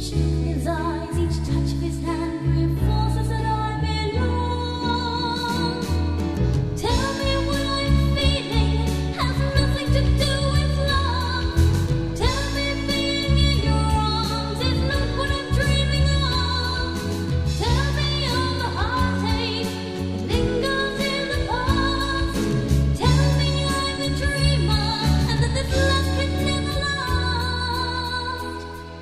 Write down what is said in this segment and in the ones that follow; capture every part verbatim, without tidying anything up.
Each look in his eyes, each touch of his hand reinforces that I belong. Tell me what I'm feeling has nothing to do with love. Tell me being in your arms is not what I'm dreaming of. Tell me all the heartache that lingers in the past. Tell me I'm a dreamer and that this love can never last.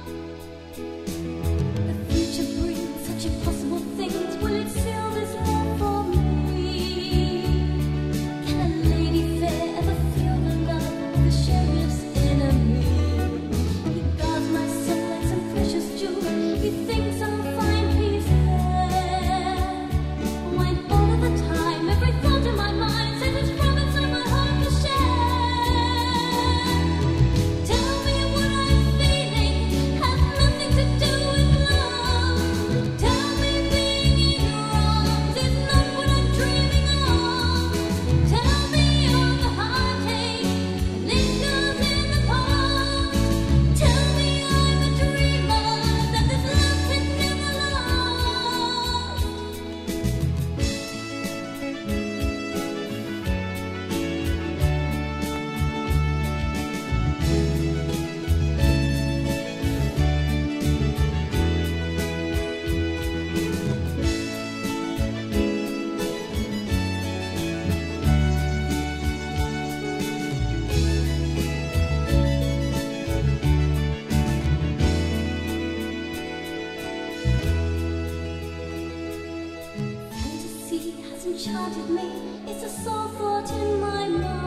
The future brings such impossible things. Will it seal this love for me? Can a lady fair ever feel the love of the sheriff's enemy? He guards my soul like some precious jewel. He thinks I'll find peace there. When all of the time, every thought in my mind says it's promise I my heart to share. Tell me what I'm feeling has nothing to do with love. Tell me being in your arms is not what I'm dreaming of. Tell me all the heartache that lingers in the past. Tell me I'm a dreamer that this love can never last. Fantasy has enchanted me. It's a sole thought in my mind.